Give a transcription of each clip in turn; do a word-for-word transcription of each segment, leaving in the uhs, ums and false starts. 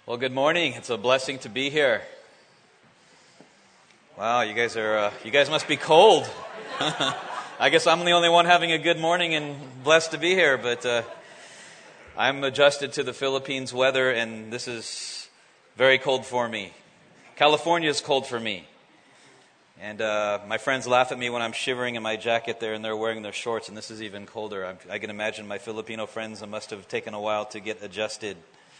Well, good morning. It's a blessing to be here. Wow, you guys are, uh, you guys must be cold. I guess I'm the only one having a good morning and blessed to be here, but uh, I'm adjusted to the Philippines weather, and this is very cold for me. California is cold for me. And uh, my friends laugh at me when I'm shivering in my jacket there, and they're wearing their shorts, and this is even colder. I'm, I can imagine my Filipino friends must have taken a while to get adjusted.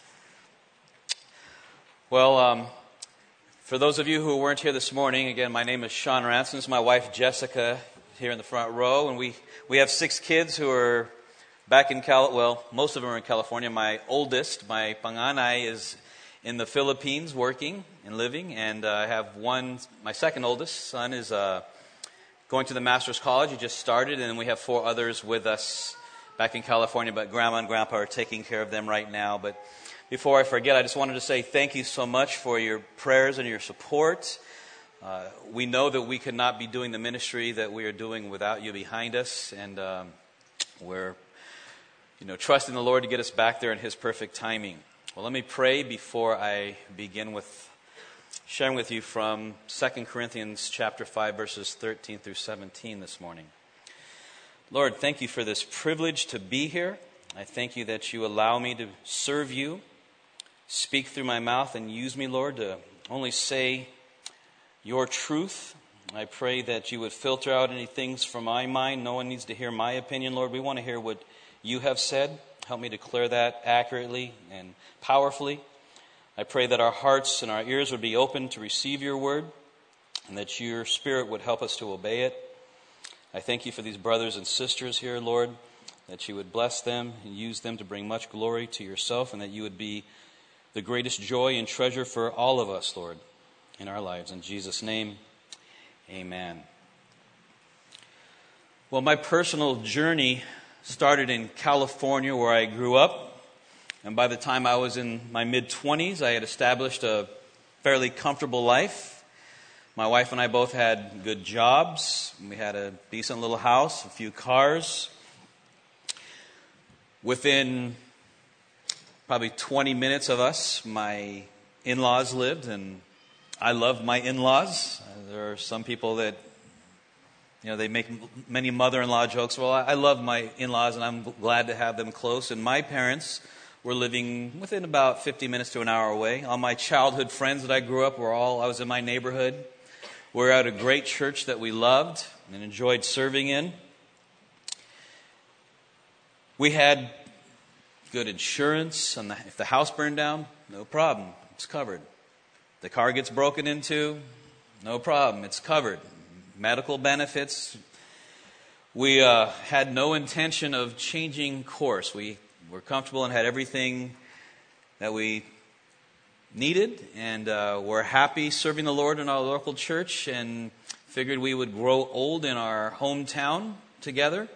Well, um, for those of you who weren't here this morning, again, my name is Sean Ransom. This is my wife, Jessica, here in the front row. And we, we have six kids who are back in Cal. Well, most of them are in California. My oldest, my panganay, is in the Philippines working and living. And uh, I have one, my second oldest son is uh, going to the master's college. He just started. And then we have four others with us back in California. But Grandma and Grandpa are taking care of them right now. But before I forget, I just wanted to say thank you so much for your prayers and your support. Uh, we know that we could not be doing the ministry that we are doing without you behind us, and um, we're, you know, trusting the Lord to get us back there in His perfect timing. Well, let me pray before I begin with sharing with you from Second Corinthians chapter five, verses thirteen through seventeen this morning. Lord, thank you for this privilege to be here. I thank you that you allow me to serve you. Speak through my mouth and use me, Lord, to only say your truth. I pray that you would filter out any things from my mind. No one needs to hear my opinion, Lord. We want to hear what you have said. Help me declare that accurately and powerfully. I pray that our hearts and our ears would be open to receive your word, and that your Spirit would help us to obey it. I thank you for these brothers and sisters here, Lord, that you would bless them and use them to bring much glory to yourself, and that you would be the greatest joy and treasure for all of us, Lord, in our lives. In Jesus' name, amen. Well, my personal journey started in California, where I grew up. And by the time I was in my mid-twenties, I had established a fairly comfortable life. My wife and I both had good jobs. We had a decent little house, a few cars. Within probably twenty minutes of us, my in-laws lived, and I love my in-laws. There are some people that, you know, they make many mother-in-law jokes. Well, I love my in-laws, and I'm glad to have them close. And my parents were living within about fifty minutes to an hour away. All my childhood friends that I grew up were all, I was in my neighborhood. We were at a great church that we loved and enjoyed serving in. We had good insurance, and if the house burned down, no problem, it's covered. The car gets broken into, no problem, it's covered. Medical benefits. We uh, had no intention of changing course. We were comfortable and had everything that we needed, and uh, we're happy serving the Lord in our local church, and figured we would grow old in our hometown together.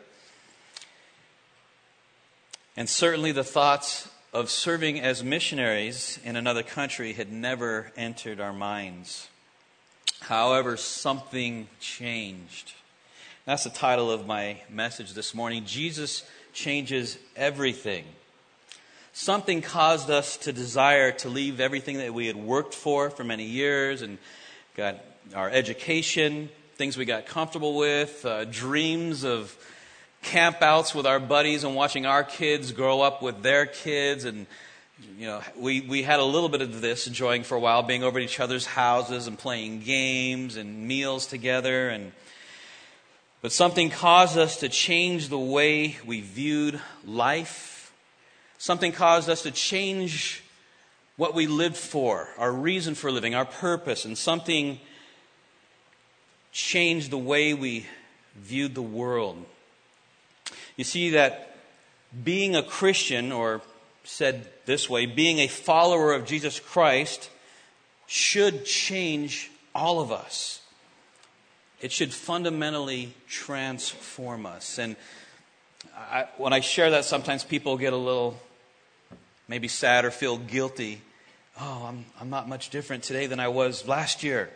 And certainly the thoughts of serving as missionaries in another country had never entered our minds. However, something changed. That's the title of my message this morning. Jesus changes everything. Something caused us to desire to leave everything that we had worked for for many years, and got our education, things we got comfortable with, uh, dreams of campouts with our buddies and watching our kids grow up with their kids. And, you know, we, we had a little bit of this, enjoying for a while, being over at each other's houses and playing games and meals together. And but something caused us to change the way we viewed life. Something caused us to change what we lived for, our reason for living, our purpose. And something changed the way we viewed the world. You see that being a Christian, or said this way, being a follower of Jesus Christ, should change all of us. It should fundamentally transform us. And I, when I share that, sometimes people get a little maybe sad or feel guilty. Oh, I'm, I'm not much different today than I was last year.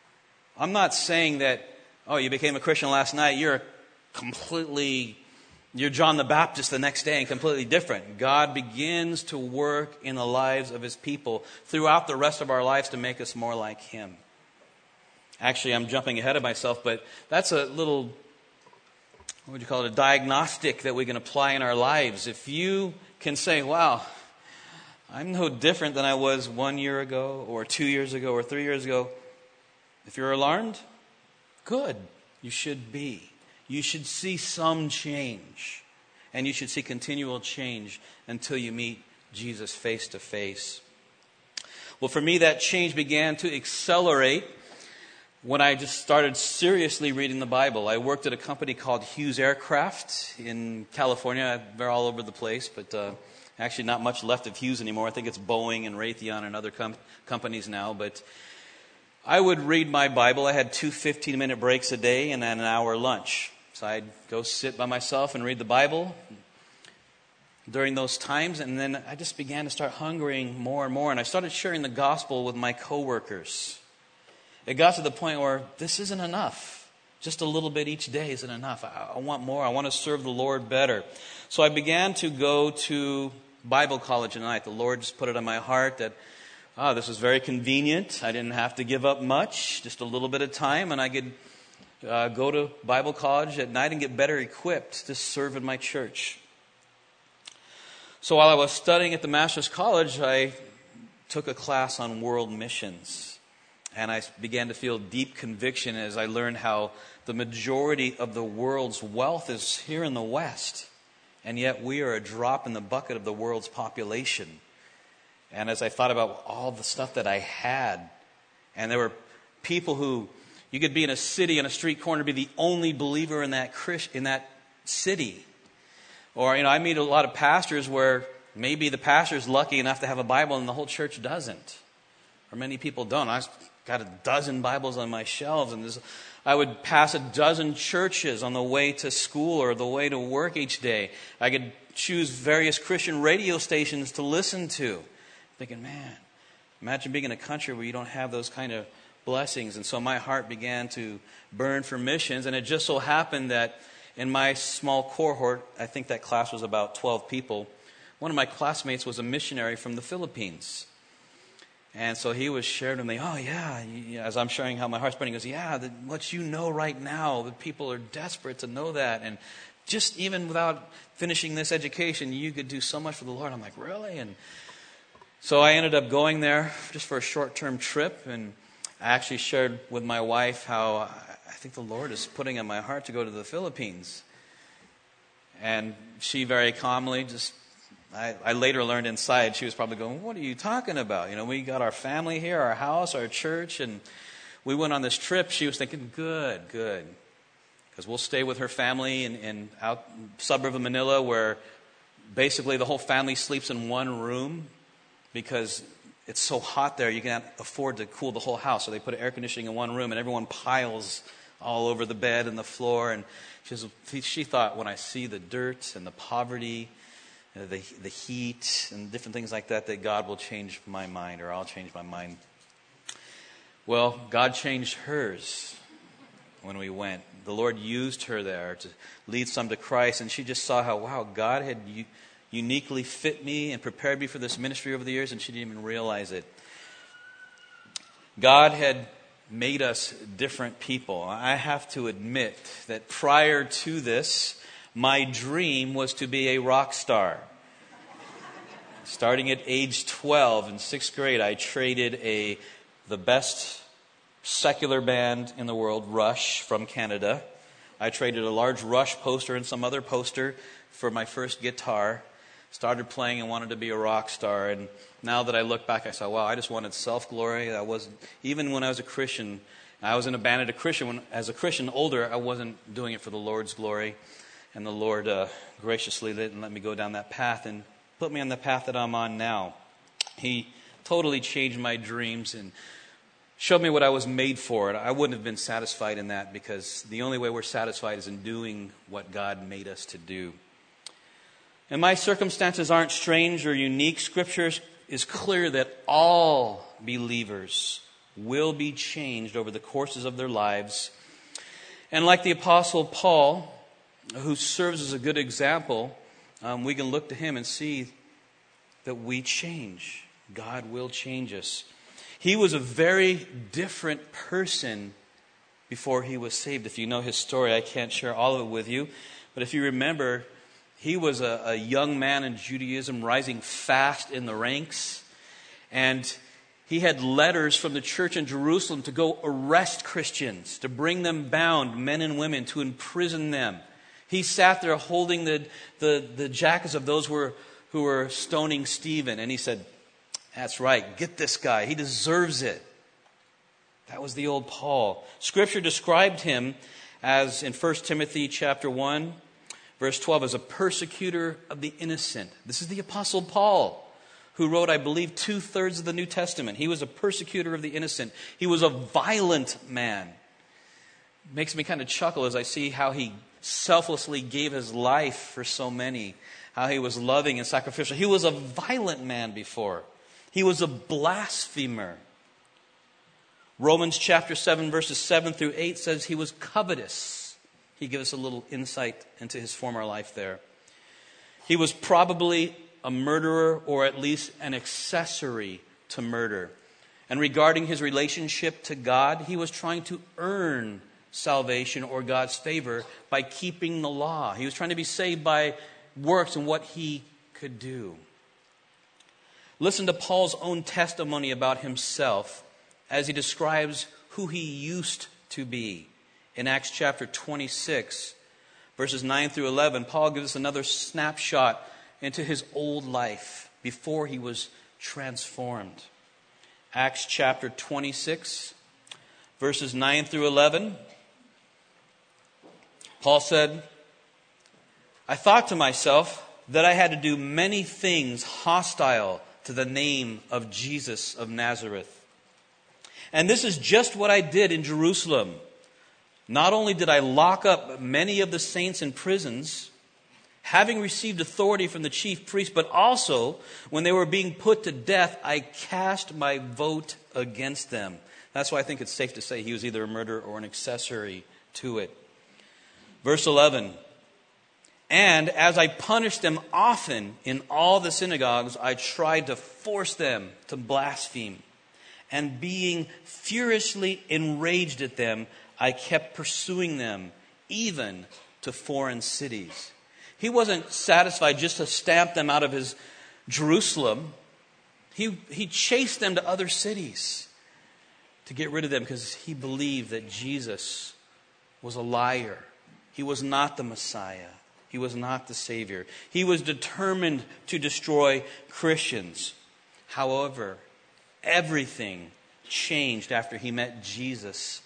I'm not saying that, oh, you became a Christian last night, you're completely you're John the Baptist the next day and completely different. God begins to work in the lives of his people throughout the rest of our lives to make us more like him. Actually, I'm jumping ahead of myself, but that's a little, what would you call it, a diagnostic that we can apply in our lives. If you can say, wow, I'm no different than I was one year ago or two years ago or three years ago. If you're alarmed, good. You should be. You should see some change. And you should see continual change until you meet Jesus face to face. Well, for me, that change began to accelerate when I just started seriously reading the Bible. I worked at a company called Hughes Aircraft in California. They're all over the place, but uh, actually not much left of Hughes anymore. I think it's Boeing and Raytheon and other com- companies now. But I would read my Bible. I had two fifteen-minute breaks a day and then an hour lunch. So I'd go sit by myself and read the Bible during those times. And then I just began to start hungering more and more. And I started sharing the gospel with my coworkers. It got to the point where this isn't enough. Just a little bit each day isn't enough. I, I want more. I want to serve the Lord better. So I began to go to Bible college at night. The Lord just put it on my heart that, oh, this was very convenient. I didn't have to give up much, just a little bit of time, and I could uh, go to Bible college at night and get better equipped to serve in my church. So while I was studying at the Master's College, I took a class on world missions. And I began to feel deep conviction as I learned how the majority of the world's wealth is here in the West. And yet we are a drop in the bucket of the world's population. And as I thought about all the stuff that I had, and there were people who, you could be in a city, in a street corner, be the only believer in that Christ, in that city. Or, you know, I meet a lot of pastors where maybe the pastor's lucky enough to have a Bible and the whole church doesn't. Or many people don't. I've got a dozen Bibles on my shelves, and this, I would pass a dozen churches on the way to school or the way to work each day. I could choose various Christian radio stations to listen to. Thinking, man, imagine being in a country where you don't have those kind of blessings. And so my heart began to burn for missions. And it just so happened that in my small cohort, I think that class was about twelve people, one of my classmates was a missionary from the Philippines. And so he was sharing with me, oh yeah, as I'm sharing how my heart's burning, he goes, yeah, the, what you know right now, the people are desperate to know that. And just even without finishing this education, you could do so much for the Lord. I'm like, really? And so I ended up going there just for a short-term trip. And I actually shared with my wife how I think the Lord is putting on my heart to go to the Philippines. And she very calmly just, I, I later learned inside, she was probably going, what are you talking about? You know, we got our family here, our house, our church, and we went on this trip. She was thinking, good, good. Because we'll stay with her family in, in out suburb of Manila where basically the whole family sleeps in one room because it's so hot there you can't afford to cool the whole house. So they put air conditioning in one room and everyone piles all over the bed and the floor. And she, was, she thought, when I see the dirt and the poverty, the the heat and different things like that, that God will change my mind, or I'll change my mind. Well, God changed hers when we went. The Lord used her there to lead some to Christ, and she just saw how, wow, God had u- uniquely fit me and prepared me for this ministry over the years, and she didn't even realize it. God had made us different people. I have to admit that prior to this, my dream was to be a rock star. Starting at age twelve in sixth grade, I traded a the best secular band in the world, Rush, from Canada. I traded a large Rush poster and some other poster for my first guitar. Started playing and wanted to be a rock star. And now that I look back, I saw, wow, I just wanted self-glory. I wasn't, even when I was a Christian, I was in a band as a Christian. When, as a Christian older, I wasn't doing it for the Lord's glory. And the Lord uh, graciously let, and let me go down that path and put me on the path that I'm on now. He totally changed my dreams and showed me what I was made for. And I wouldn't have been satisfied in that, because the only way we're satisfied is in doing what God made us to do. And my circumstances aren't strange or unique. Scripture is clear that all believers will be changed over the courses of their lives. And like the Apostle Paul, who serves as a good example, um, we can look to him and see that we change. God will change us. He was a very different person before he was saved. If you know his story, I can't share all of it with you. But if you remember, he was a, a young man in Judaism rising fast in the ranks. And he had letters from the church in Jerusalem to go arrest Christians, to bring them bound, men and women, to imprison them. He sat there holding the, the, the jackets of those who were, who were stoning Stephen. And he said, that's right, get this guy. He deserves it. That was the old Paul. Scripture described him as, in First Timothy chapter one, verse twelve, as a persecutor of the innocent. This is the Apostle Paul, who wrote, I believe, two-thirds of the New Testament. He was a persecutor of the innocent. He was a violent man. It makes me kind of chuckle as I see how he selflessly gave his life for so many, how he was loving and sacrificial. He was a violent man before. He was a blasphemer. Romans chapter seven, verses seven through eight says he was covetous. He gives us a little insight into his former life there. He was probably a murderer, or at least an accessory to murder. And regarding his relationship to God, he was trying to earn salvation or God's favor by keeping the law. He was trying to be saved by works and what he could do. Listen to Paul's own testimony about himself as he describes who he used to be. In Acts chapter twenty-six, verses nine through eleven, Paul gives us another snapshot into his old life before he was transformed. Acts chapter twenty-six, verses nine through eleven. Paul said, I thought to myself that I had to do many things hostile to the name of Jesus of Nazareth. And this is just what I did in Jerusalem. Not only did I lock up many of the saints in prisons, having received authority from the chief priest, but also when they were being put to death, I cast my vote against them. That's why I think it's safe to say he was either a murderer or an accessory to it. Verse eleven, and as I punished them often in all the synagogues, I tried to force them to blaspheme. And being furiously enraged at them, I kept pursuing them, even to foreign cities. He wasn't satisfied just to stamp them out of his Jerusalem. He, he chased them to other cities to get rid of them because he believed that Jesus was a liar. He was not the Messiah. He was not the Savior. He was determined to destroy Christians. However, everything changed after he met Jesus.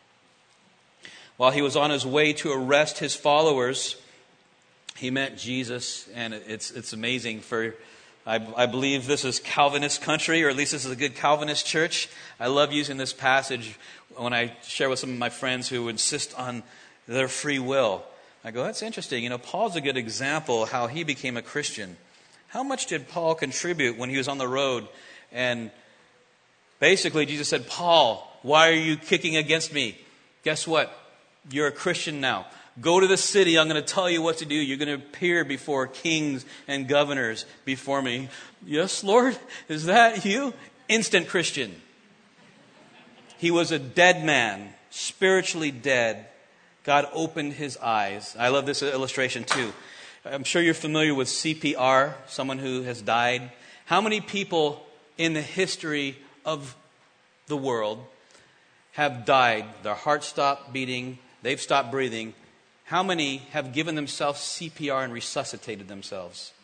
While he was on his way to arrest his followers, he met Jesus, and it's it's amazing. For I, I believe this is Calvinist country, or at least this is a good Calvinist church. I love using this passage when I share with some of my friends who insist on their free will. I go, that's interesting. You know, Paul's a good example how he became a Christian. How much did Paul contribute when he was on the road? And basically, Jesus said, Paul, why are you kicking against me? Guess what? You're a Christian now. Go to the city. I'm going to tell you what to do. You're going to appear before kings and governors before me. Yes, Lord? Is that you? Instant Christian. He was a dead man, spiritually dead. God opened his eyes. I love this illustration too. I'm sure you're familiar with C P R, someone who has died. How many people in the history of the world have died? Their heart stopped beating. They've stopped breathing. How many have given themselves C P R and resuscitated themselves?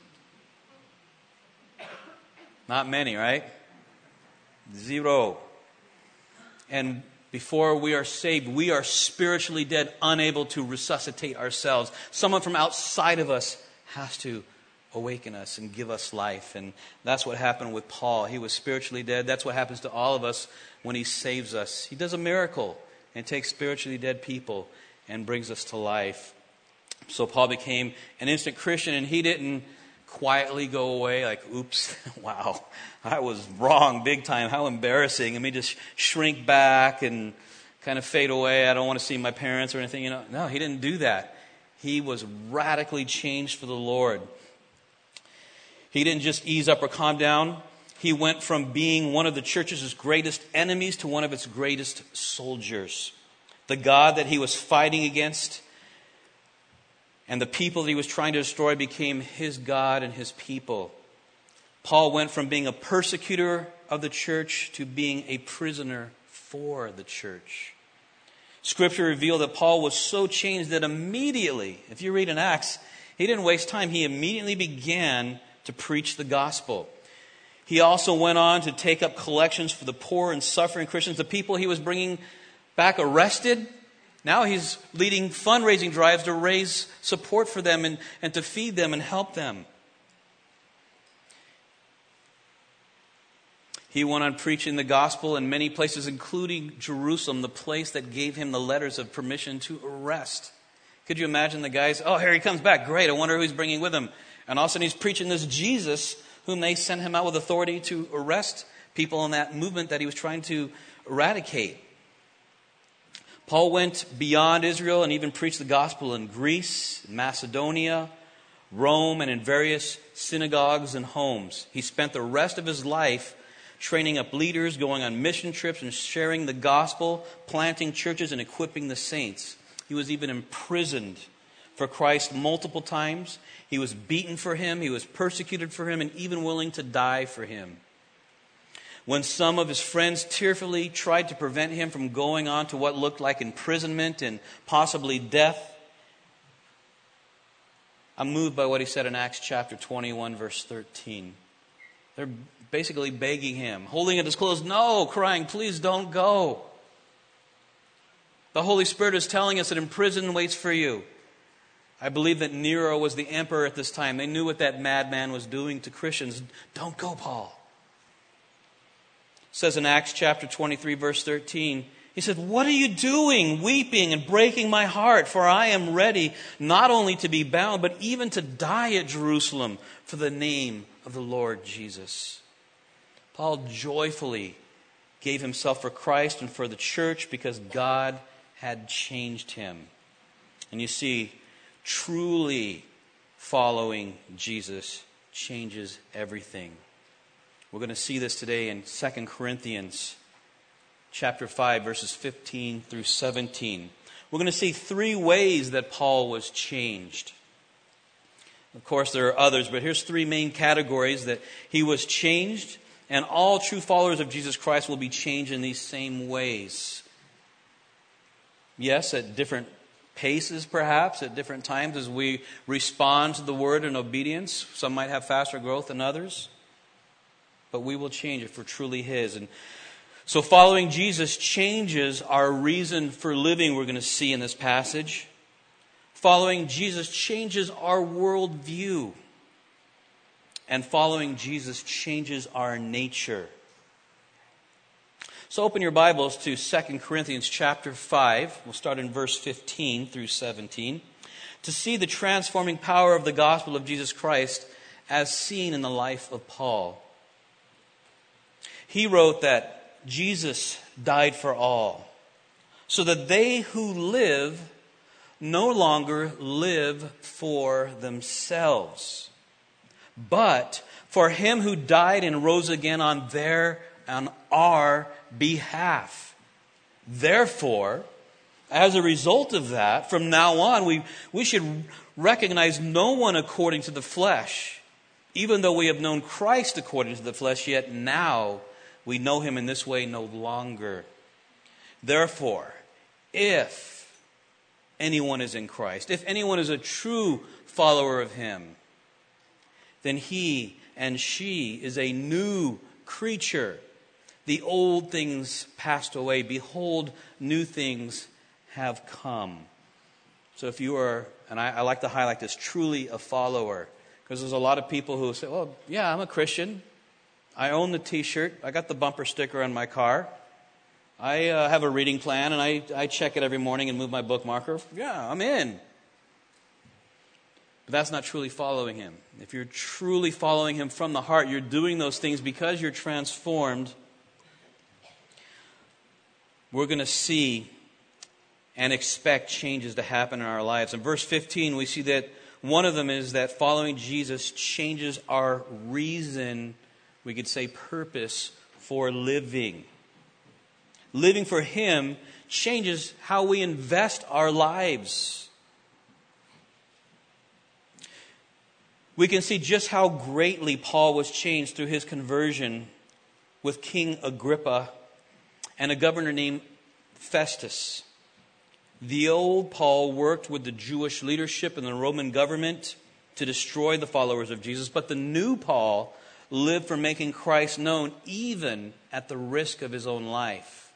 Not many, right? Zero. And before we are saved, we are spiritually dead, unable to resuscitate ourselves. Someone from outside of us has to awaken us and give us life. And that's what happened with Paul. He was spiritually dead. That's what happens to all of us when he saves us. He does a miracle and takes spiritually dead people and brings us to life. So Paul became an instant Christian, and he didn't quietly go away like, oops, wow, I was wrong big time. How embarrassing. Let me just shrink back and kind of fade away. I don't want to see my parents or anything. You know, no, he didn't do that. He was radically changed for the Lord. He didn't just ease up or calm down. He went from being one of the church's greatest enemies to one of its greatest soldiers. The God that he was fighting against and the people that he was trying to destroy became his God and his people. Paul went from being a persecutor of the church to being a prisoner for the church. Scripture revealed that Paul was so changed that immediately, if you read in Acts, he didn't waste time. He immediately began to preach the gospel. He also went on to take up collections for the poor and suffering Christians, the people he was bringing back arrested. Now he's leading fundraising drives to raise support for them and, and to feed them and help them. He went on preaching the gospel in many places, including Jerusalem, the place that gave him the letters of permission to arrest. Could you imagine the guys, oh, here he comes back. Great, I wonder who he's bringing with him. And all of a sudden he's preaching this Jesus whom they sent him out with authority to arrest people in that movement that he was trying to eradicate. Paul went beyond Israel and even preached the gospel in Greece, Macedonia, Rome, and in various synagogues and homes. He spent the rest of his life training up leaders, going on mission trips and sharing the gospel, planting churches and equipping the saints. He was even imprisoned for Christ multiple times. He was beaten for him. He was persecuted for him and even willing to die for him. When some of his friends tearfully tried to prevent him from going on to what looked like imprisonment and possibly death, I'm moved by what he said in Acts chapter twenty-one, verse thirteen. They're basically begging him, holding at his clothes, no, crying, please don't go. The Holy Spirit is telling us that in prison waits for you. I believe that Nero was the emperor at this time. They knew what that madman was doing to Christians. Don't go, Paul. It says in Acts chapter twenty-three, verse thirteen, he said, what are you doing, weeping and breaking my heart? For I am ready not only to be bound, but even to die at Jerusalem for the name of the Lord Jesus. Paul joyfully gave himself for Christ and for the church because God had changed him. And you see, truly following Jesus changes everything. We're going to see this today in Second Corinthians chapter five, verses fifteen through seventeen. We're going to see three ways that Paul was changed. Of course, there are others, but here's three main categories that he was changed, and all true followers of Jesus Christ will be changed in these same ways. Yes, at different paces perhaps, at different times as we respond to the word in obedience. Some might have faster growth than others, but we will change if we're truly His. And so following Jesus changes our reason for living, we're going to see in this passage. Following Jesus changes our worldview. And following Jesus changes our nature. So open your Bibles to Second Corinthians chapter five. We'll start in verse fifteen through seventeen. To see the transforming power of the gospel of Jesus Christ as seen in the life of Paul. He wrote that Jesus died for all, so that they who live no longer live for themselves, but for Him who died and rose again on their on our behalf. Therefore, as a result of that, from now on, we, we should recognize no one according to the flesh. Even though we have known Christ according to the flesh, yet now we know Him in this way no longer. Therefore, if anyone is in Christ, if anyone is a true follower of Him, then he and she is a new creature. The old things passed away. Behold, new things have come. So if you are, and I, I like to highlight this, truly a follower, because there's a lot of people who say, well, yeah, I'm a Christian. I own the t-shirt. I got the bumper sticker on my car. I uh, have a reading plan, and I, I check it every morning and move my bookmarker. Yeah, I'm in. But that's not truly following Him. If you're truly following Him from the heart, you're doing those things because you're transformed. We're going to see and expect changes to happen in our lives. In verse fifteen, we see that one of them is that following Jesus changes our reason, we could say purpose, for living. Living for Him changes how we invest our lives. We can see just how greatly Paul was changed through his conversion with King Agrippa and a governor named Festus. The old Paul worked with the Jewish leadership and the Roman government to destroy the followers of Jesus, but the new Paul lived for making Christ known even at the risk of his own life.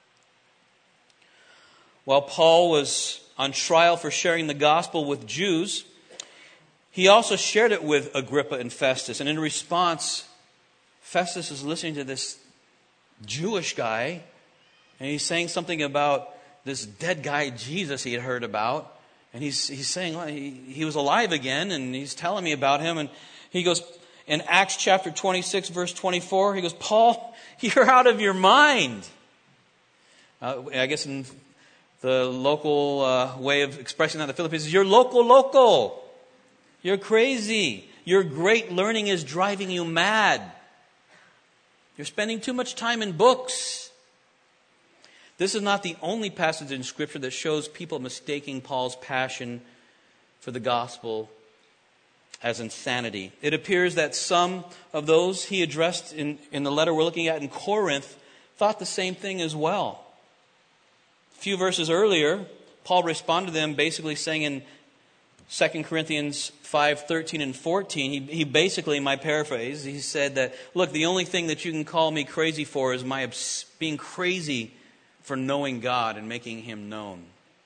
While Paul was on trial for sharing the gospel with Jews, he also shared it with Agrippa and Festus. And in response, Festus is listening to this Jewish guy, and he's saying something about this dead guy Jesus he had heard about. And he's he's saying well, he, he was alive again, and he's telling me about him. And he goes, in Acts chapter twenty-six, verse twenty-four, he goes, Paul, you're out of your mind. Uh, I guess in the local uh, way of expressing that in the Philippines is, you're loco loco. You're crazy. Your great learning is driving you mad. You're spending too much time in books. This is not the only passage in Scripture that shows people mistaking Paul's passion for the gospel as insanity. It appears that some of those he addressed in, in the letter we're looking at in Corinth thought the same thing as well. A few verses earlier, Paul responded to them basically saying in Second Corinthians five, thirteen and fourteen, he, he basically, in my paraphrase, he said that, look, the only thing that you can call me crazy for is my abs- being crazy for knowing God and making Him known.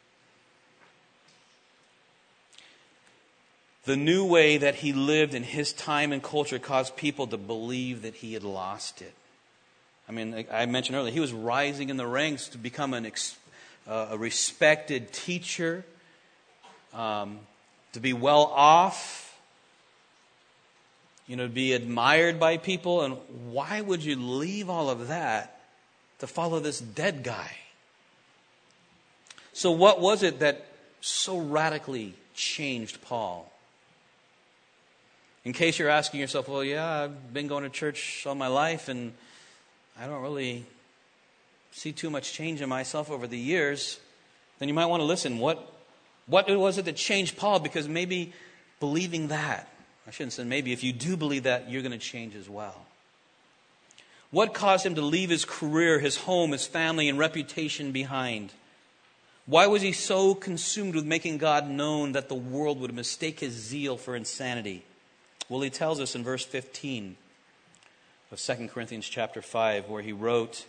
The new way that he lived in his time and culture caused people to believe that he had lost it. I mean, I mentioned earlier, he was rising in the ranks to become an ex- uh, a respected teacher, um, to be well off, you know, to be admired by people. And why would you leave all of that to follow this dead guy? So what was it that so radically changed Paul? In case you're asking yourself, well, yeah, I've been going to church all my life and I don't really see too much change in myself over the years, then you might want to listen. What what was it that changed Paul? Because maybe believing that, I shouldn't say maybe, if you do believe that, you're going to change as well. What caused him to leave his career, his home, his family, and reputation behind? Why was he so consumed with making God known that the world would mistake his zeal for insanity? Well, he tells us in verse fifteen of Second Corinthians chapter five, where he wrote,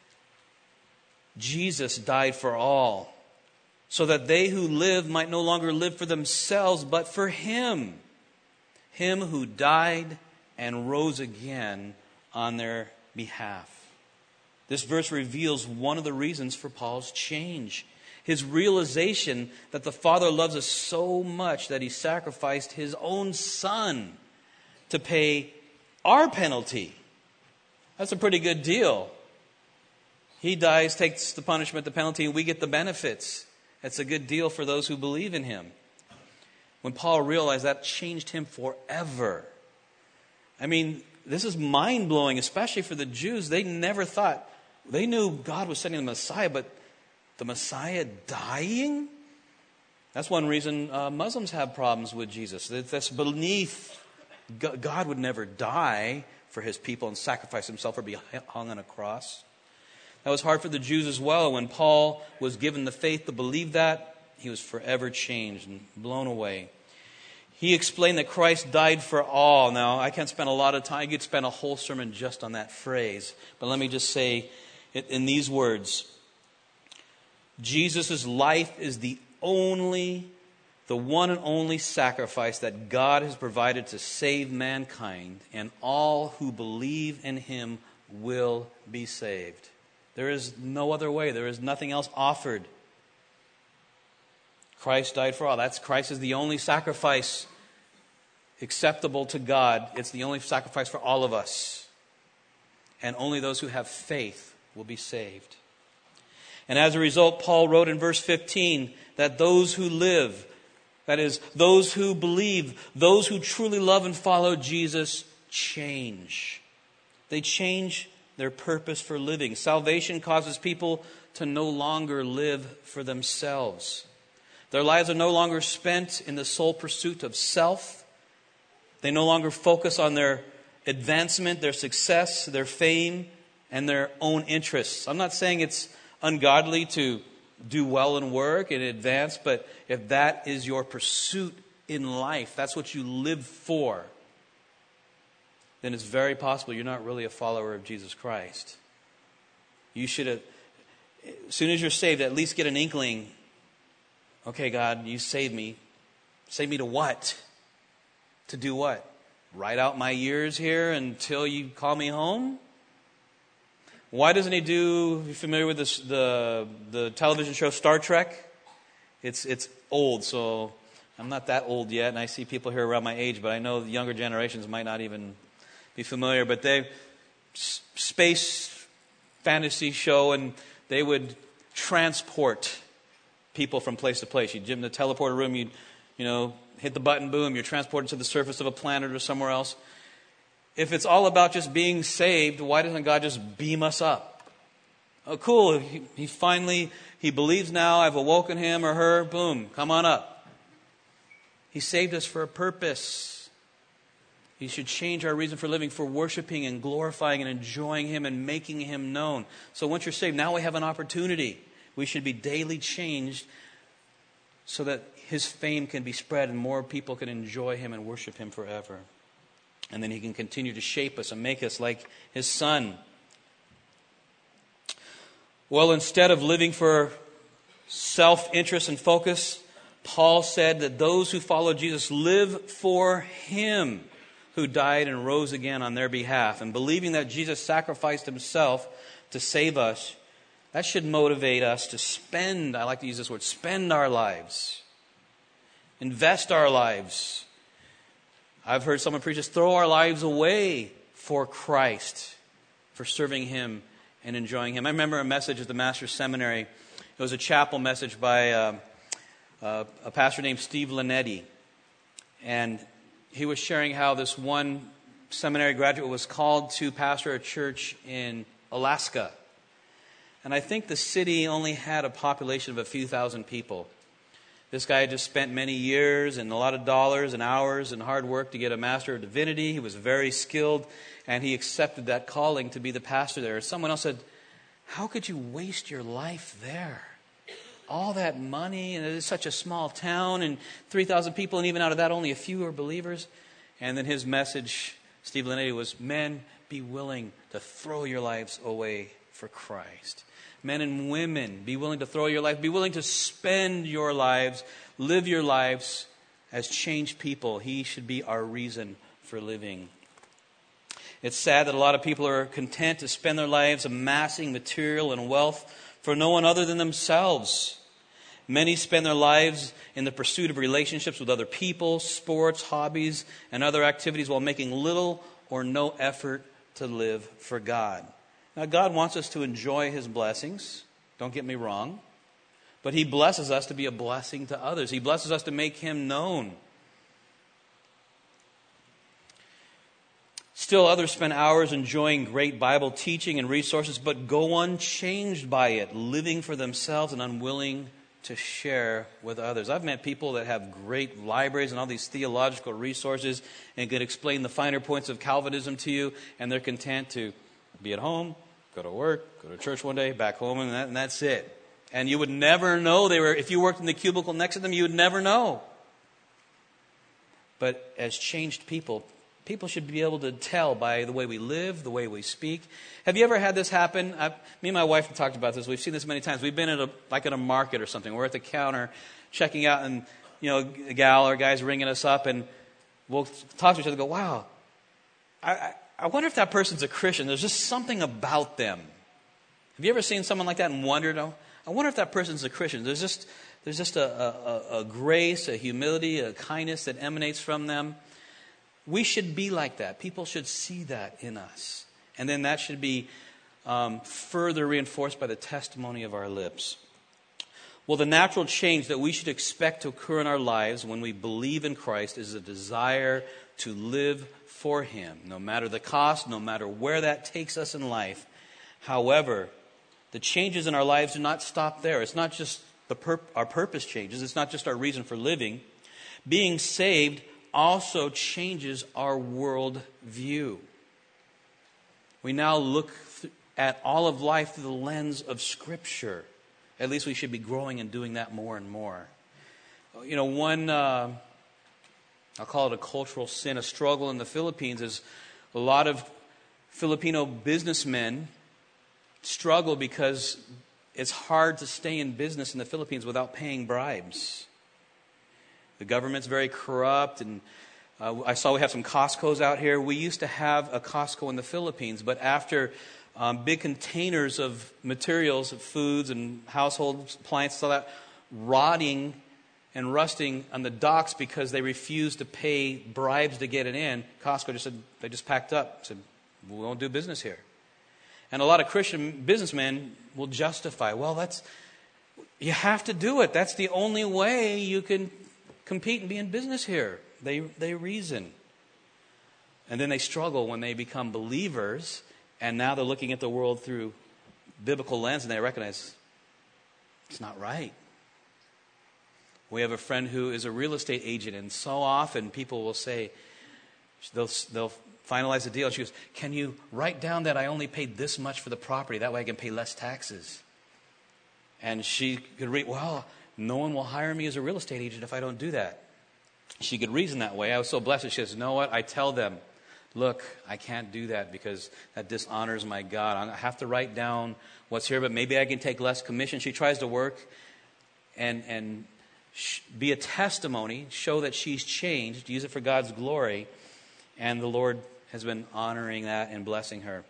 Jesus died for all, so that they who live might no longer live for themselves, but for Him. Him who died and rose again on their behalf. This verse reveals one of the reasons for Paul's change. His realization that the Father loves us so much that He sacrificed His own Son to pay our penalty. That's a pretty good deal. He dies, takes the punishment, the penalty, and we get the benefits. That's a good deal for those who believe in Him. When Paul realized that, changed him forever. I mean, this is mind-blowing, especially for the Jews. They never thought, they knew God was sending the Messiah, but the Messiah dying? That's one reason uh, Muslims have problems with Jesus. That's beneath. God would never die for His people and sacrifice Himself or be hung on a cross. That was hard for the Jews as well. When Paul was given the faith to believe that, he was forever changed and blown away. He explained that Christ died for all. Now, I can't spend a lot of time. I could spend a whole sermon just on that phrase. But let me just say it in these words. Jesus' life is the only, the one and only sacrifice that God has provided to save mankind, and all who believe in Him will be saved. There is no other way. There is nothing else offered. Christ died for all. That's Christ is the only sacrifice acceptable to God. It's the only sacrifice for all of us. And only those who have faith will be saved. And as a result, Paul wrote in verse fifteen that those who live, that is, those who believe, those who truly love and follow Jesus, change. They change their purpose for living. Salvation causes people to no longer live for themselves. Their lives are no longer spent in the sole pursuit of self. They no longer focus on their advancement, their success, their fame, and their own interests. I'm not saying it's ungodly to do well in work and advance, but if that is your pursuit in life, that's what you live for, then it's very possible you're not really a follower of Jesus Christ. You should have, as soon as you're saved, at least get an inkling. Okay, God, you saved me. Save me to what? To do what? Ride out my years here until you call me home? Why doesn't he do, are you familiar with this, the the television show Star Trek? It's it's old, so I'm not that old yet, and I see people here around my age, but I know the younger generations might not even be familiar. But they, space fantasy show, and they would transport people from place to place. You'd in the teleporter room, you'd, you know, hit the button, boom, you're transported to the surface of a planet or somewhere else. If it's all about just being saved, why doesn't God just beam us up? Oh, cool, he, he finally, he believes now, I've awoken him or her, boom, come on up. He saved us for a purpose. He should change our reason for living, for worshiping and glorifying and enjoying him and making him known. So once you're saved, now we have an opportunity. We should be daily changed so that his fame can be spread and more people can enjoy him and worship him forever. And then he can continue to shape us and make us like his Son. Well, instead of living for self-interest and focus, Paul said that those who follow Jesus live for him who died and rose again on their behalf. And believing that Jesus sacrificed himself to save us, that should motivate us to spend, I like to use this word, spend our lives. Invest our lives. I've heard someone preach this, throw our lives away for Christ, for serving him and enjoying him. I remember a message at the Master's Seminary. It was a chapel message by uh, uh, a pastor named Steve Linetti. And he was sharing how this one seminary graduate was called to pastor a church in Alaska. And I think the city only had a population of a few thousand people. This guy had just spent many years and a lot of dollars and hours and hard work to get a Master of Divinity. He was very skilled, and he accepted that calling to be the pastor there. Someone else said, how could you waste your life there? All that money, and it is such a small town, and three thousand people, and even out of that, only a few are believers. And then his message, Steve Linetti, was, men, be willing to throw your lives away for Christ. Men and women, be willing to throw your life, be willing to spend your lives, live your lives as changed people. He should be our reason for living. It's sad that a lot of people are content to spend their lives amassing material and wealth for no one other than themselves. Many spend their lives in the pursuit of relationships with other people, sports, hobbies, and other activities while making little or no effort to live for God. Now, God wants us to enjoy his blessings. Don't get me wrong. But he blesses us to be a blessing to others. He blesses us to make him known. Still, others spend hours enjoying great Bible teaching and resources, but go unchanged by it, living for themselves and unwilling to share with others. I've met people that have great libraries and all these theological resources and can explain the finer points of Calvinism to you, and they're content to be at home, go to work, go to church one day, back home, and, that, and that's it. And you would never know they were, if you worked in the cubicle next to them, you would never know. But as changed people, people should be able to tell by the way we live, the way we speak. Have you ever had this happen? I, me and my wife have talked about this. We've seen this many times. We've been at a, like at a market or something. We're at the counter checking out, and you know, a gal or a guy's ringing us up, and we'll talk to each other and go, wow, I, I I wonder if that person's a Christian. There's just something about them. Have you ever seen someone like that and wondered, oh, I wonder if that person's a Christian. There's just there's just a, a, a grace, a humility, a kindness that emanates from them. We should be like that. People should see that in us. And then that should be um, further reinforced by the testimony of our lips. Well, the natural change that we should expect to occur in our lives when we believe in Christ is a desire to live for Him, no matter the cost, no matter where that takes us in life. However, the changes in our lives do not stop there. It's not just the pur- our purpose changes. It's not just our reason for living. Being saved also changes our world view. We now look th- at all of life through the lens of Scripture. At least we should be growing and doing that more and more. You know, one, uh, I'll call it a cultural sin, a struggle in the Philippines is a lot of Filipino businessmen struggle because it's hard to stay in business in the Philippines without paying bribes. The government's very corrupt, and uh, I saw we have some Costco's out here. We used to have a Costco in the Philippines, but after um, big containers of materials, of foods and household appliances, all that, rotting and rusting on the docks because they refused to pay bribes to get it in, Costco just said, they just packed up, said, we won't do business here. And a lot of Christian businessmen will justify, well, that's, you have to do it. That's the only way you can compete and be in business here. They, they reason. And then they struggle when they become believers, and now they're looking at the world through biblical lens, and they recognize it's not right. We have a friend who is a real estate agent, and so often people will say, they'll, they'll finalize the deal, and she goes, can you write down that I only paid this much for the property? That way I can pay less taxes. And she could read, well, no one will hire me as a real estate agent if I don't do that. She could reason that way. I was so blessed. She says, you know what? I tell them, look, I can't do that because that dishonors my God. I have to write down what's here, but maybe I can take less commission. She tries to work and and be a testimony, show that she's changed, use it for God's glory, and the Lord has been honoring that and blessing her.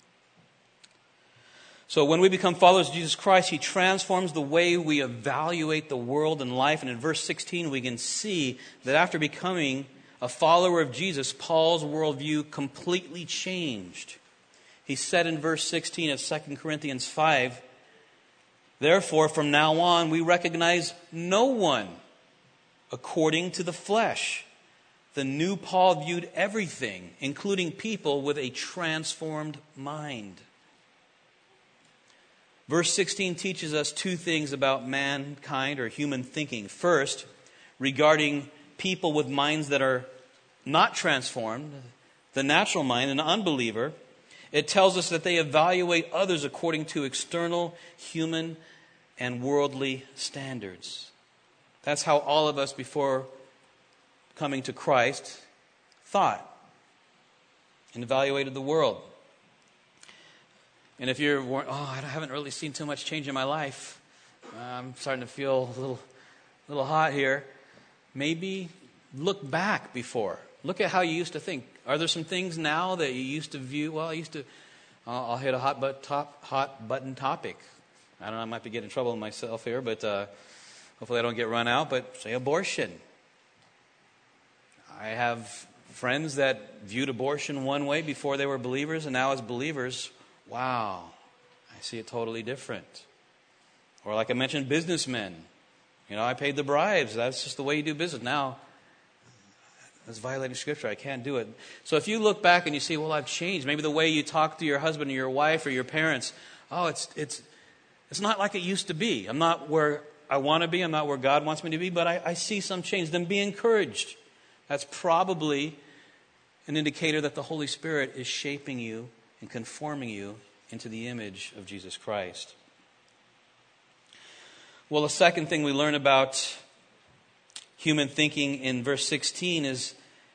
So when we become followers of Jesus Christ, He transforms the way we evaluate the world and life. And in verse sixteen, we can see that after becoming a follower of Jesus, Paul's worldview completely changed. He said in verse sixteen of Second Corinthians five, therefore, from now on, we recognize no one according to the flesh. The new Paul viewed everything, including people, with a transformed mind. Verse sixteen teaches us two things about mankind or human thinking. First, regarding people with minds that are not transformed, the natural mind, an unbeliever, it tells us that they evaluate others according to external, human, and worldly standards. That's how all of us before coming to Christ thought and evaluated the world. And if you're, oh, I haven't really seen too much change in my life, I'm starting to feel a little, little hot here, maybe look back before. Look at how you used to think. Are there some things now that you used to view? Well, I used to, uh, I'll hit a hot, but top, hot button topic. I don't know, I might be getting in trouble with myself here, but uh, hopefully I don't get run out. But say abortion. I have friends that viewed abortion one way before they were believers, and now as believers, wow, I see it totally different. Or like I mentioned, businessmen. You know, I paid the bribes. That's just the way you do business. Now, that's violating Scripture. I can't do it. So if you look back and you see, well, I've changed. Maybe the way you talk to your husband or your wife or your parents, oh, it's it's it's not like it used to be. I'm not where I want to be. I'm not where God wants me to be, but I, I see some change. Then be encouraged. That's probably an indicator that the Holy Spirit is shaping you and conforming you into the image of Jesus Christ. Well, the second thing we learn about human thinking in verse sixteen is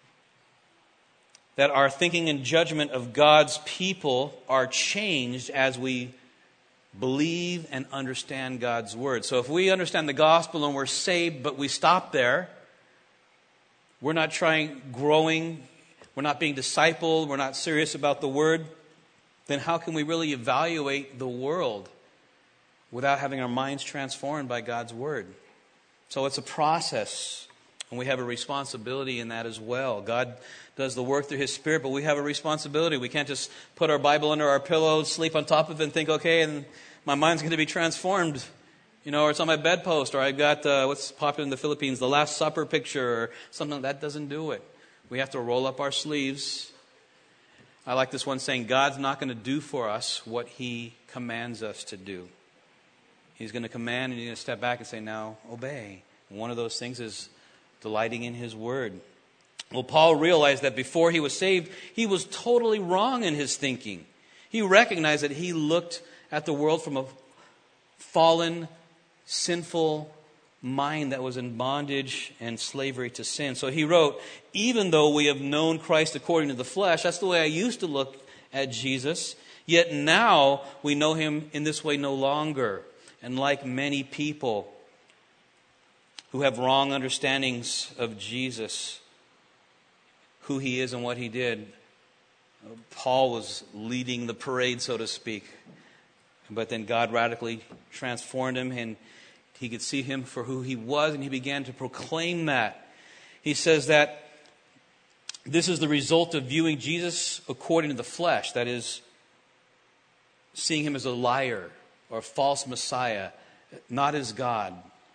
that our thinking and judgment of God's people are changed as we believe and understand God's Word. So if we understand the gospel and we're saved, but we stop there, we're not trying, growing, we're not being discipled, we're not serious about the Word, then how can we really evaluate the world without having our minds transformed by God's Word? So it's a process. And we have a responsibility in that as well. God does the work through His Spirit, but we have a responsibility. We can't just put our Bible under our pillow, sleep on top of it, and think, okay, and my mind's going to be transformed. You know, or it's on my bedpost, or I've got, uh, what's popular in the Philippines, the Last Supper picture, or something. That doesn't do it. We have to roll up our sleeves. I like this one saying, God's not going to do for us what He commands us to do. He's going to command, and He's going to step back and say, now, obey. And one of those things is delighting in His Word. Well, Paul realized that before he was saved, he was totally wrong in his thinking. He recognized that he looked at the world from a fallen, sinful mind that was in bondage and slavery to sin. So he wrote, even though we have known Christ according to the flesh, that's the way I used to look at Jesus, yet now we know Him in this way no longer. And like many people who have wrong understandings of Jesus, who He is and what He did, Paul was leading the parade, so to speak. But then God radically transformed him, and he could see him for who he was, and he began to proclaim that. He says that this is the result of viewing Jesus according to the flesh, that is, seeing Him as a liar or a false Messiah, not as God.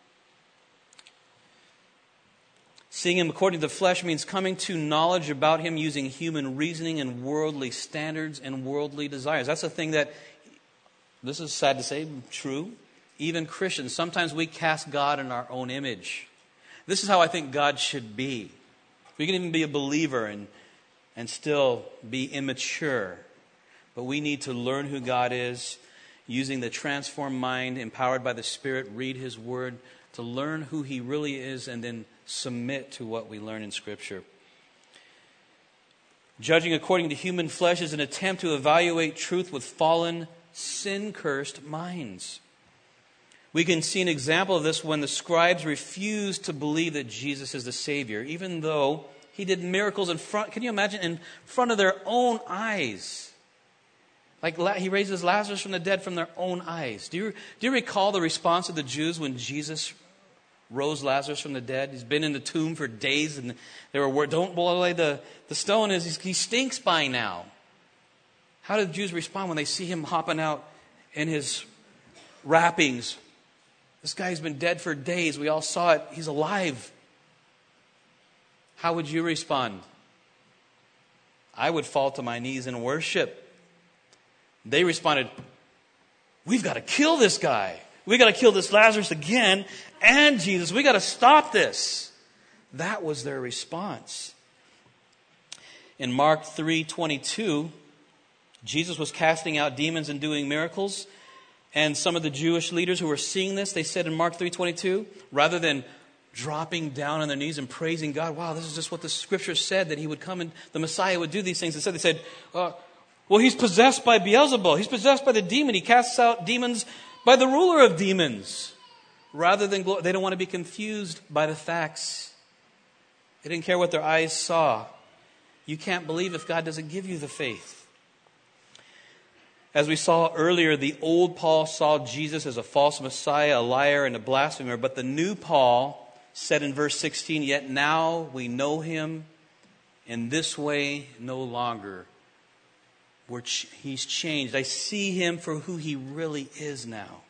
Seeing Him according to the flesh means coming to knowledge about Him using human reasoning and worldly standards and worldly desires. That's a thing that, this is sad to say, true. Even Christians, sometimes we cast God in our own image. This is how I think God should be. We can even be a believer and, and still be immature. But we need to learn who God is, using the transformed mind, empowered by the Spirit, read His Word, to learn who He really is, and then submit to what we learn in Scripture. Judging according to human flesh is an attempt to evaluate truth with fallen, sin-cursed minds. We can see an example of this when the scribes refused to believe that Jesus is the Savior, even though He did miracles in front, can you imagine, in front of their own eyes. Like He raises Lazarus from the dead from their own eyes. Do you, do you recall the response of the Jews when Jesus rose Lazarus from the dead? He's been in the tomb for days, and they were worried, don't blow away the, the stone, is he stinks by now. How did the Jews respond when they see Him hopping out in His wrappings? This guy's been dead for days. We all saw it. He's alive. How would you respond? I would fall to my knees in worship. They responded, we've got to kill this guy. We've got to kill this Lazarus again and Jesus. We've got to stop this. That was their response. In Mark three twenty-two, Jesus was casting out demons and doing miracles. And some of the Jewish leaders who were seeing this, they said in Mark three twenty-two, rather than dropping down on their knees and praising God, wow, this is just what the Scripture said, that He would come and the Messiah would do these things. Instead, they said, uh, well, He's possessed by Beelzebul. He's possessed by the demon. He casts out demons by the ruler of demons. Rather than, glo- they don't want to be confused by the facts. They didn't care what their eyes saw. You can't believe if God doesn't give you the faith. As we saw earlier, the old Paul saw Jesus as a false Messiah, a liar, and a blasphemer. But the new Paul said in verse sixteen, yet now we know Him in this way no longer. We're ch- he's changed. I see Him for who He really is now.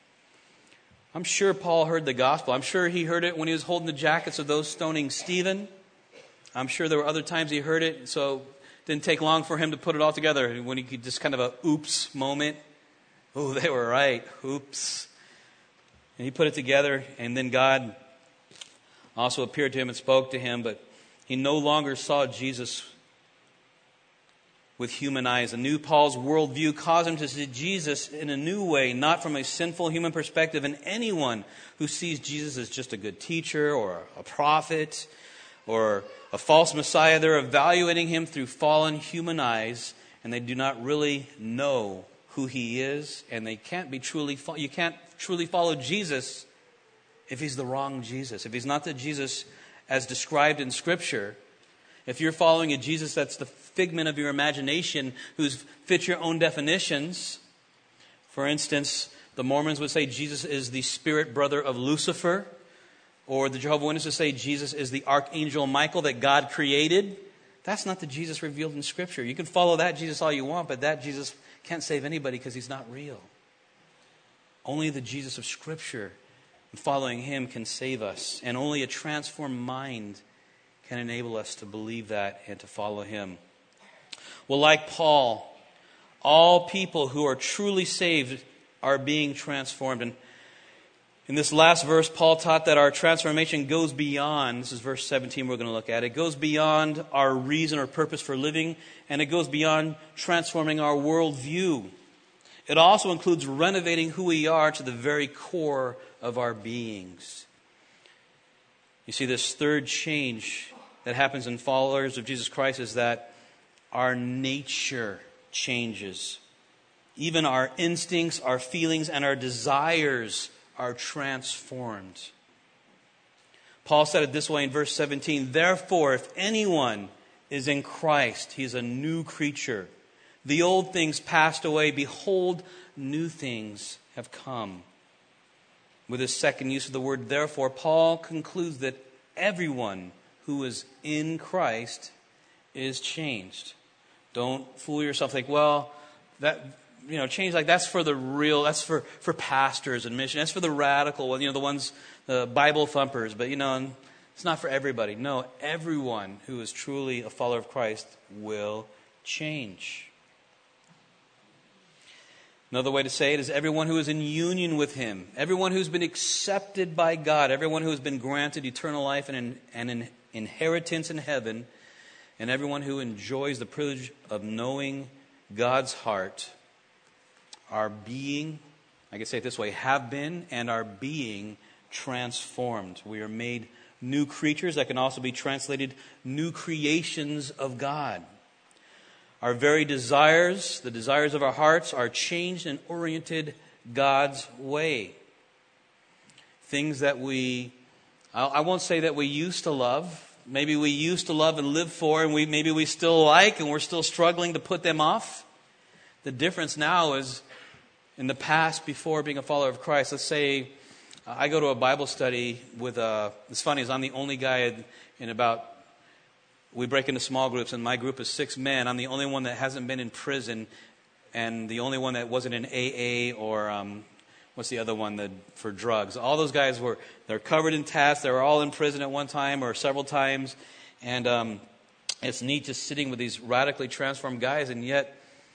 I'm sure Paul heard the gospel. I'm sure he heard it when he was holding the jackets of those stoning Stephen. I'm sure there were other times he heard it, so didn't take long for him to put it all together when he could just kind of a oops moment. Oh, they were right. Oops. And he put it together, and then God also appeared to him and spoke to him, but he no longer saw Jesus with human eyes. A new Paul's worldview caused him to see Jesus in a new way, not from a sinful human perspective. And anyone who sees Jesus as just a good teacher or a prophet or a false Messiah, they're evaluating Him through fallen human eyes, and they do not really know who He is, and they can't be truly, you can't truly follow Jesus if He's the wrong Jesus. If He's not the Jesus as described in Scripture, if you're following a Jesus that's the figment of your imagination, who fits your own definitions, for instance, the Mormons would say Jesus is the spirit brother of Lucifer, or the Jehovah's Witnesses say Jesus is the Archangel Michael that God created. That's not the Jesus revealed in Scripture. You can follow that Jesus all you want, but that Jesus can't save anybody because he's not real. Only the Jesus of Scripture, following him, can save us. And only a transformed mind can enable us to believe that and to follow him. Well, like Paul, all people who are truly saved are being transformed. And in this last verse, Paul taught that our transformation goes beyond, this is verse seventeen we're going to look at, it goes beyond our reason or purpose for living, and it goes beyond transforming our worldview. It also includes renovating who we are to the very core of our beings. You see, this third change that happens in followers of Jesus Christ is that our nature changes. Even our instincts, our feelings, and our desires are transformed. Paul said it this way in verse seventeen, "Therefore, if anyone is in Christ, he is a new creature. The old things passed away. Behold, new things have come." With his second use of the word therefore, Paul concludes that everyone who is in Christ is changed. Don't fool yourself. Think, well, that, you know, change like that's for the real, that's for, for pastors and mission. That's for the radical, you know, the ones, the Bible thumpers. But, you know, it's not for everybody. No, everyone who is truly a follower of Christ will change. Another way to say it is everyone who is in union with him, everyone who's been accepted by God, everyone who has been granted eternal life and an, and an inheritance in heaven, and everyone who enjoys the privilege of knowing God's heart are being, I can say it this way, have been and are being transformed. We are made new creatures. That can also be translated new creations of God. Our very desires, the desires of our hearts, are changed and oriented God's way. Things that we, I won't say that we used to love. Maybe we used to love and live for, and we maybe we still like, and we're still struggling to put them off. The difference now is in the past, before being a follower of Christ. Let's say uh, I go to a Bible study with a, it's funny, is I'm the only guy in about, we break into small groups, and my group is six men. I'm the only one that hasn't been in prison, and the only one that wasn't in A A or um, what's the other one that, for drugs. All those guys were, they're covered in tats. They were all in prison at one time or several times. And um, it's neat just sitting with these radically transformed guys, and yet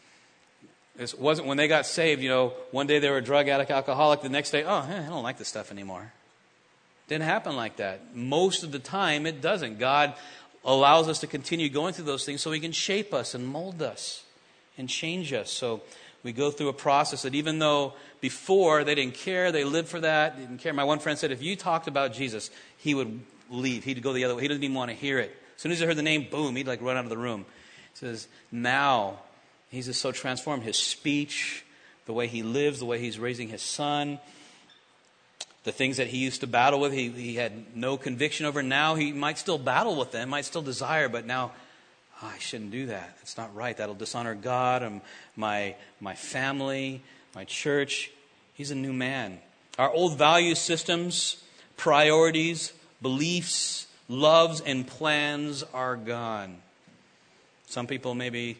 it wasn't when they got saved, you know, one day they were a drug addict, alcoholic. The next day, oh, I don't like this stuff anymore. Didn't happen like that. Most of the time, it doesn't. God allows us to continue going through those things so he can shape us and mold us and change us. So we go through a process that even though before they didn't care, they lived for that, didn't care. My one friend said if you talked about Jesus, he would leave. He'd go the other way. He doesn't even want to hear it. As soon as he heard the name, boom, he'd like run out of the room. He says, now he's just so transformed. His speech, the way he lives, the way he's raising his son, the things that he used to battle with, he, he had no conviction over. Now he might still battle with them, might still desire, but now, oh, I shouldn't do that. That's not right. That'll dishonor God and my, my family, my church. He's a new man. Our old value systems, priorities, beliefs, loves, and plans are gone. Some people maybe,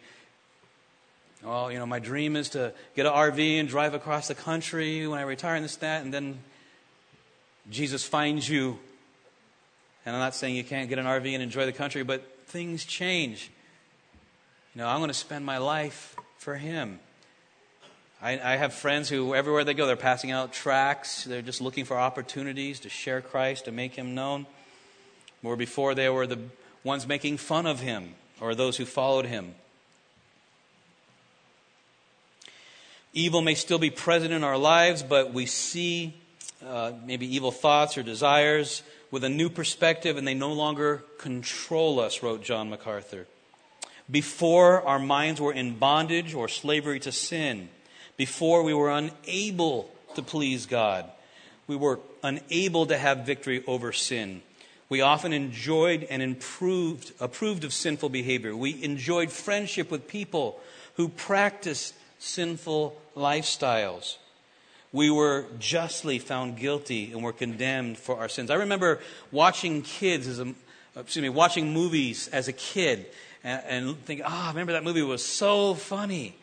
oh, you know, my dream is to get an R V and drive across the country when I retire and this, that, and then Jesus finds you. And I'm not saying you can't get an R V and enjoy the country, but things change. You know, I'm going to spend my life for him. I, I have friends who, everywhere they go, they're passing out tracts. They're just looking for opportunities to share Christ, to make him known. Where before they were the ones making fun of him or those who followed him. Evil may still be present in our lives, but we see Uh, maybe evil thoughts or desires with a new perspective, and they no longer control us, wrote John MacArthur. Before, our minds were in bondage or slavery to sin. Before, we were unable to please God. We were unable to have victory over sin. We often enjoyed and improved, approved of sinful behavior. We enjoyed friendship with people who practiced sinful lifestyles. we were justly found guilty and were condemned for our sins. I remember watching kids as a, excuse me, watching movies as a kid and, and thinking, ah, oh, I remember that movie was so funny.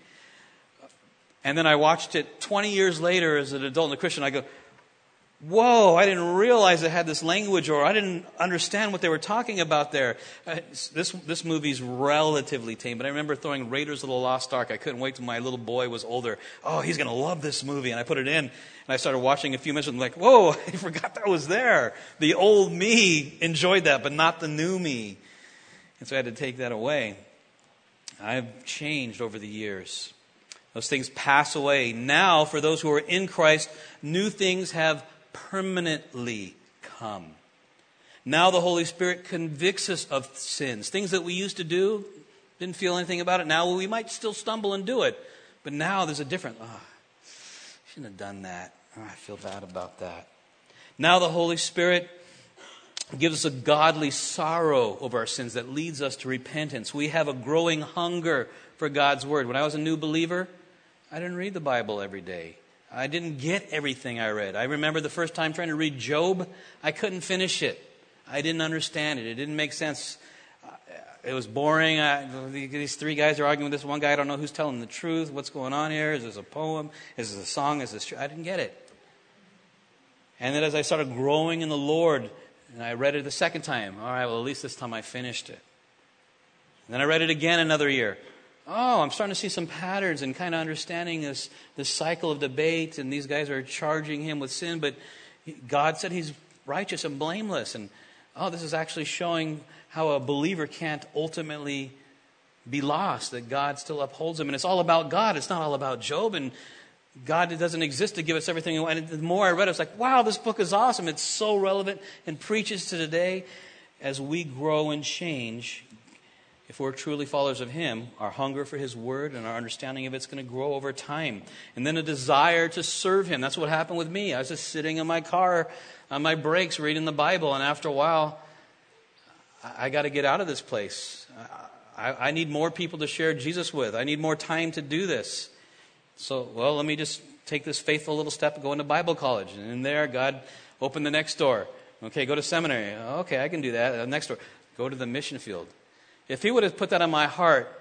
And then I watched it twenty years later as an adult and a Christian. I go, whoa, I didn't realize it had this language, or I didn't understand what they were talking about there. Uh, this this movie's relatively tame, but I remember throwing Raiders of the Lost Ark. I couldn't wait till my little boy was older. Oh, he's going to love this movie. And I put it in, and I started watching a few minutes, and I'm like, whoa, I forgot that was there. The old me enjoyed that, but not the new me. And so I had to take that away. I've changed over the years. Those things pass away. Now, for those who are in Christ, new things have permanently come. Now the Holy Spirit convicts us of sins. Things that we used to do, didn't feel anything about it. Now we might still stumble and do it. But now there's a different, oh, shouldn't have done that. Oh, I feel bad about that. Now the Holy Spirit gives us a godly sorrow over our sins that leads us to repentance. We have a growing hunger for God's Word. When I was a new believer, I didn't read the Bible every day. I didn't get everything I read. I remember the first time trying to read Job, I couldn't finish it. I didn't understand it. It didn't make sense. It was boring. I, these three guys are arguing with this one guy. I don't know who's telling the truth. What's going on here? Is this a poem? Is this a song? Is this true? I didn't get it. And then as I started growing in the Lord, and I read it the second time, all right, well, at least this time I finished it. And then I read it again another year. Oh, I'm starting to see some patterns and kind of understanding this, this cycle of debate, and these guys are charging him with sin, but God said he's righteous and blameless. And oh, this is actually showing how a believer can't ultimately be lost, that God still upholds him. And it's all about God. It's not all about Job. And God doesn't exist to give us everything. And the more I read it, I was like, wow, this book is awesome. It's so relevant and preaches to today. As we grow and change, if we're truly followers of Him, our hunger for His Word and our understanding of it's going to grow over time. And then a desire to serve Him. That's what happened with me. I was just sitting in my car on my breaks reading the Bible. And after a while, I, I got to get out of this place. I, I need more people to share Jesus with. I need more time to do this. So, well, let me just take this faithful little step and go into Bible college. And in there, God opened the next door. Okay, go to seminary. Okay, I can do that. Next door, go to the mission field. If He would have put that on my heart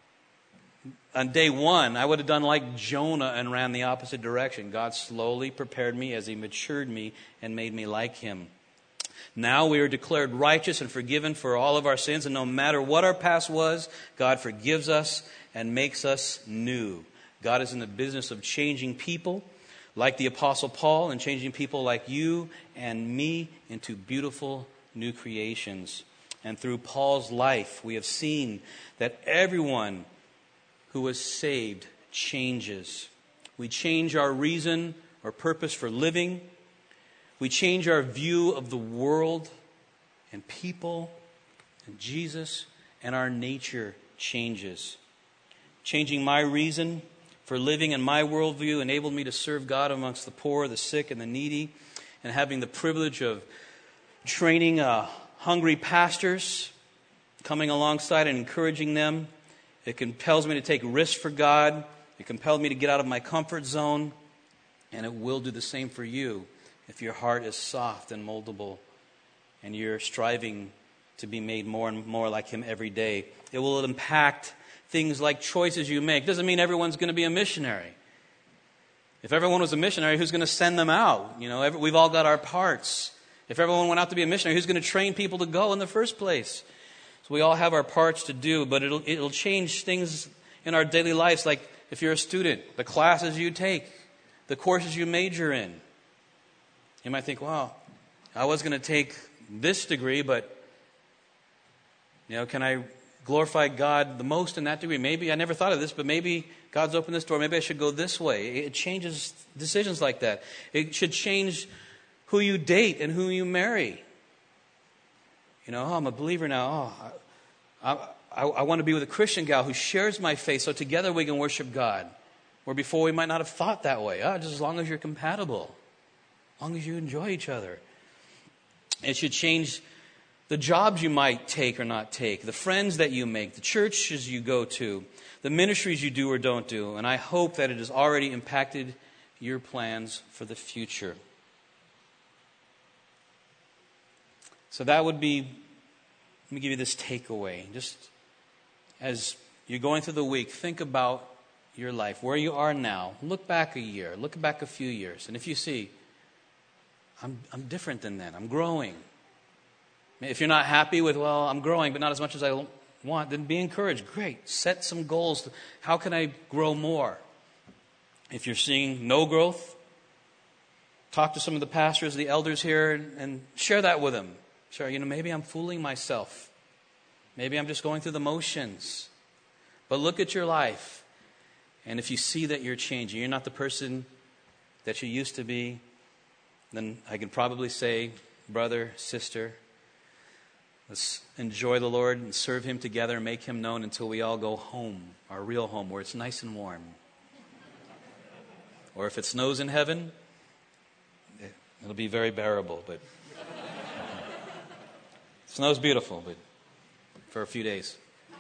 on day one, I would have done like Jonah and ran the opposite direction. God slowly prepared me as He matured me and made me like Him. Now we are declared righteous and forgiven for all of our sins. And no matter what our past was, God forgives us and makes us new. God is in the business of changing people like the Apostle Paul and changing people like you and me into beautiful new creations. And through Paul's life, we have seen that everyone who was saved changes. We change our reason or purpose for living. We change our view of the world and people and Jesus, and our nature changes. Changing my reason for living and my worldview enabled me to serve God amongst the poor, the sick, and the needy, and having the privilege of training a hungry pastors, coming alongside and encouraging them. It compels me to take risks for God. It compelled me to get out of my comfort zone. And it will do the same for you if your heart is soft and moldable and you're striving to be made more and more like Him every day. It will impact things like choices you make. Doesn't mean everyone's going to be a missionary. If everyone was a missionary, who's going to send them out? You know, every, we've all got our parts. If everyone went out to be a missionary, who's going to train people to go in the first place? So we all have our parts to do, but it'll it'll change things in our daily lives. Like if you're a student, the classes you take, the courses you major in. You might think, wow, I was going to take this degree, but you know, can I glorify God the most in that degree? Maybe I never thought of this, but maybe God's opened this door. Maybe I should go this way. It changes decisions like that. It should change who you date and who you marry. You know, oh, I'm a believer now. Oh, I, I, I want to be with a Christian gal who shares my faith so together we can worship God. Where before we might not have thought that way. Oh, just as long as you're compatible. As long as you enjoy each other. It should change the jobs you might take or not take. The friends that you make. The churches you go to. The ministries you do or don't do. And I hope that it has already impacted your plans for the future. So that would be, let me give you this takeaway. Just as you're going through the week, think about your life, where you are now. Look back a year, look back a few years. And if you see, I'm, I'm different than then, I'm growing. If you're not happy with, well, I'm growing, but not as much as I want, then be encouraged. Great. Set some goals. How can I grow more? If you're seeing no growth, talk to some of the pastors, the elders here, and, and share that with them. Share, you know, maybe I'm fooling myself. Maybe I'm just going through the motions. But look at your life. And if you see that you're changing, you're not the person that you used to be, then I can probably say, brother, sister, let's enjoy the Lord and serve Him together and make Him known until we all go home, our real home, where it's nice and warm. Or if it snows in heaven, it'll be very bearable. But snow's beautiful, but for a few days.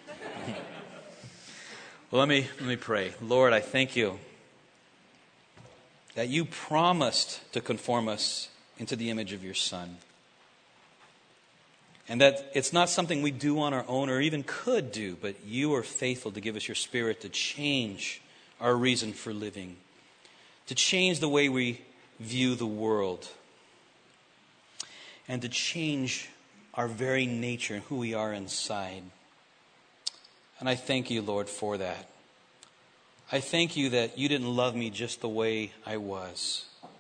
Well, let me let me pray. Lord, I thank you that you promised to conform us into the image of your Son. And that it's not something we do on our own or even could do, but you are faithful to give us your Spirit to change our reason for living, to change the way we view the world, and to change our very nature and who we are inside. And I thank you, Lord, for that. I thank you that you didn't love me just the way I was,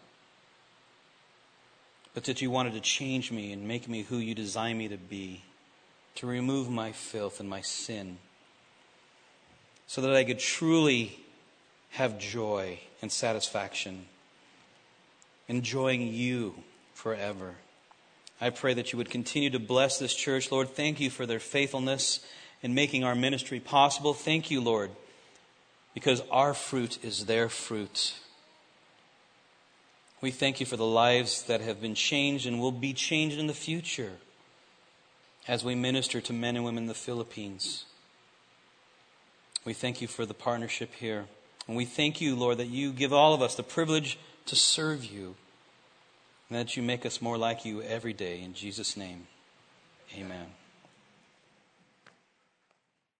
but that you wanted to change me and make me who you designed me to be, to remove my filth and my sin, so that I could truly have joy and satisfaction, enjoying you forever. I pray that you would continue to bless this church. Lord, thank you for their faithfulness in making our ministry possible. Thank you, Lord, because our fruit is their fruit. We thank you for the lives that have been changed and will be changed in the future as we minister to men and women in the Philippines. We thank you for the partnership here. And we thank you, Lord, that you give all of us the privilege to serve you, and that you make us more like you every day. In Jesus' name.